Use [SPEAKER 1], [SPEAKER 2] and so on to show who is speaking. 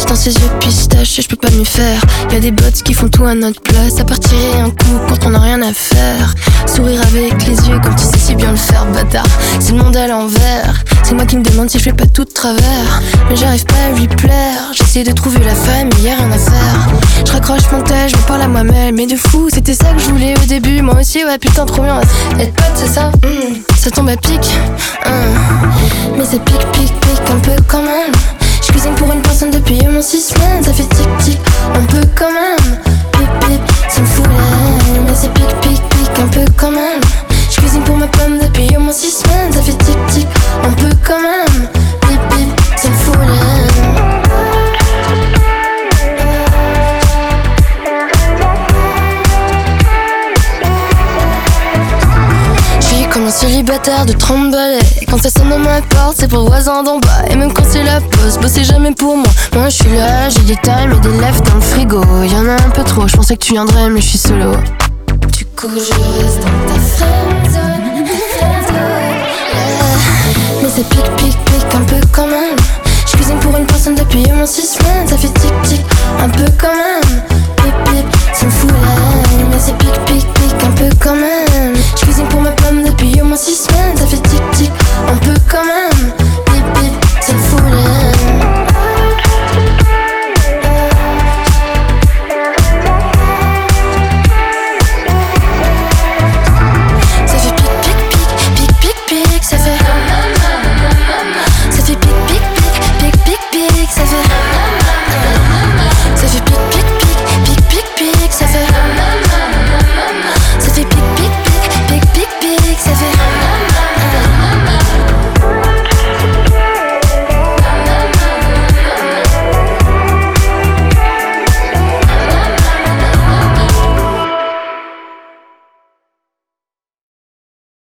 [SPEAKER 1] dans ses yeux pistaches et je peux pas m'y faire. Y'a des bots qui font tout à notre place. Ça partirait un coup quand on a rien à faire. Sourire avec les yeux comme tu sais si bien le faire, bâtard. C'est le monde à l'envers. C'est moi qui me demande si je fais pas tout de travers. Mais j'arrive pas à lui plaire. J'essaie de trouver la femme mais y'a rien à faire. Je raccroche mon tel, je me parle à moi-même. Mais de fou, c'était ça que je voulais au début. Moi aussi, ouais putain trop bien. Être pote c'est ça, ça tombe à pic. Mais c'est pic, pic, pic un peu quand même. Je cuisine pour une personne depuis mon 6 semaines. Ça fait tic, tic, un peu quand même. Pip, pip, ça me fout l'air. Mais c'est pic, pic, pic un peu quand même. Je cuisine pour ma pomme depuis au moins 6 semaines. Ça fait tic, tic, un peu quand même. Pip, pip, ça me fout l'air. Comme un célibataire de 30 balais. Quand ça sonne à ma porte, c'est pour le voisin d'en bas. Et même quand c'est la pause, bossez jamais pour moi. Moi je suis là, j'ai des times et des lèvres dans le frigo. Y'en a un peu trop, je pensais que tu viendrais mais je suis solo. Du coup je reste dans ta friendzone. Mais c'est pic pic pic un peu quand même. Je cuisine pour une personne depuis mon 6 semaines. Ça fait tic tic un peu quand même. Pip pip, ça me fout la